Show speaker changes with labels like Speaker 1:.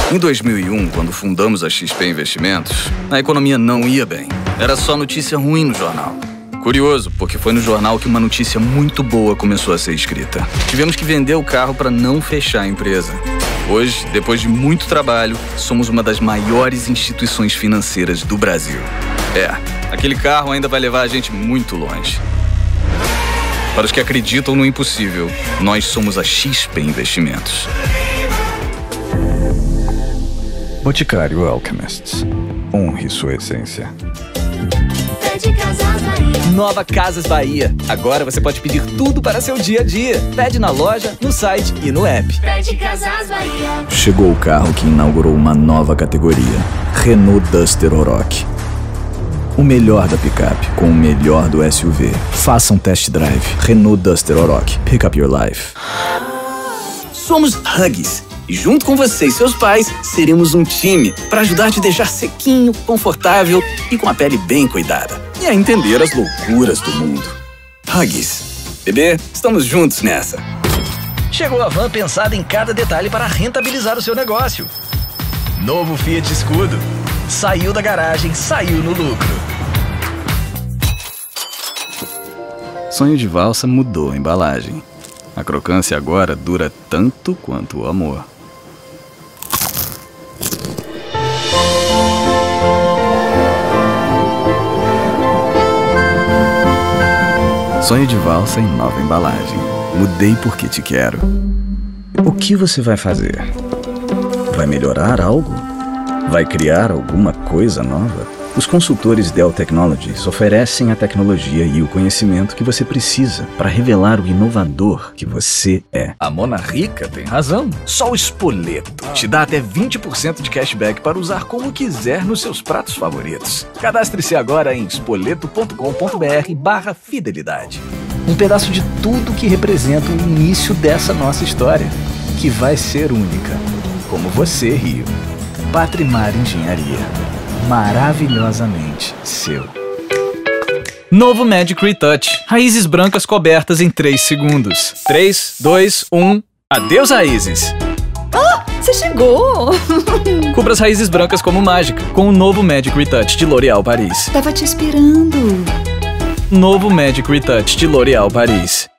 Speaker 1: Em 2001, quando fundamos a XP Investimentos, a economia não ia bem. Era só notícia ruim no jornal. Curioso, porque foi no jornal que uma notícia muito boa começou a ser escrita. Tivemos que vender o carro para não fechar a empresa. Hoje, depois de muito trabalho, somos uma das maiores instituições financeiras do Brasil. Aquele carro ainda vai levar a gente muito longe. Para os que acreditam no impossível, nós somos a XP Investimentos. Boticário Alchemists. Honre sua essência.
Speaker 2: Pede Casas Bahia.
Speaker 3: Nova Casas Bahia. Agora você pode pedir tudo para seu dia a dia. Pede na loja, no site e no app.
Speaker 2: Pede Casas Bahia.
Speaker 1: Chegou o carro que inaugurou uma nova categoria. Renault Duster Oroch. O melhor da picape com o melhor do SUV. Faça um test drive. Renault Duster Oroch. Pick up your life.
Speaker 3: Somos Huggies. E junto com você e seus pais, seremos um time para ajudar a te deixar sequinho, confortável e com a pele bem cuidada. E a entender as loucuras do mundo. Huggies. Bebê, estamos juntos nessa. Chegou a van pensada em cada detalhe para rentabilizar o seu negócio. Novo Fiat Scudo. Saiu da garagem, saiu no lucro.
Speaker 1: Sonho de valsa mudou a embalagem. A crocância agora dura tanto quanto o amor. Sonho de valsa em nova embalagem. Mudei porque te quero. O que você vai fazer? Vai melhorar algo? Vai criar alguma coisa nova? Os consultores Dell Technologies oferecem a tecnologia e o conhecimento que você precisa para revelar o inovador que você é.
Speaker 3: A Mona Rica tem razão. Só o Spoleto te dá até 20% de cashback para usar como quiser nos seus pratos favoritos. Cadastre-se agora em spoleto.com.br/fidelidade. Um pedaço de tudo que representa o início dessa nossa história, que vai ser única. Como você, Rio. Patrimar Engenharia. Maravilhosamente seu. Novo Magic Retouch. Raízes brancas cobertas em 3 segundos. 3, 2, 1. Adeus, raízes!
Speaker 4: Ah, você chegou!
Speaker 3: Cubra as raízes brancas como mágica, com o novo Magic Retouch de L'Oréal Paris.
Speaker 4: Tava te esperando.
Speaker 3: Novo Magic Retouch de L'Oréal Paris.